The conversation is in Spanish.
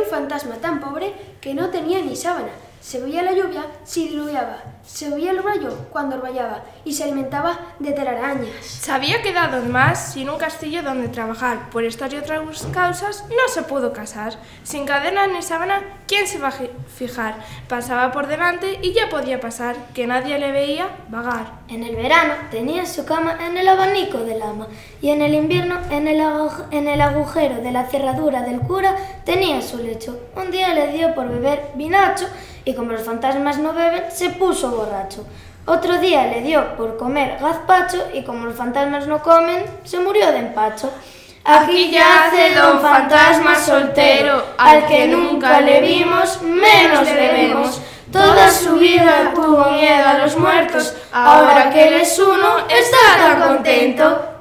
fantasma tan pobre que no tenía ni sábana. Se veía la lluvia si diluviaba, se oía el rayo cuando orvallaba y se alimentaba de telarañas. Se había quedado más sin un castillo donde trabajar. Por estas y otras causas no se pudo casar. Sin cadenas ni sábana, ¿quién se iba a fijar? Pasaba por delante y ya podía pasar, que nadie le veía vagar. En el verano tenía su cama en el abanico del ama y en el invierno en el agujero de la cerradura del cura tenía su lecho. Un día le dio por beber vinacho y como los fantasmas no beben, se puso borracho. Otro día le dio por comer gazpacho y como los fantasmas no comen, se murió de empacho. Aquí yace don fantasma soltero, al que nunca le vimos, menos le vemos. Toda su vida tuvo miedo a los muertos, ahora que él es uno, está tan contento.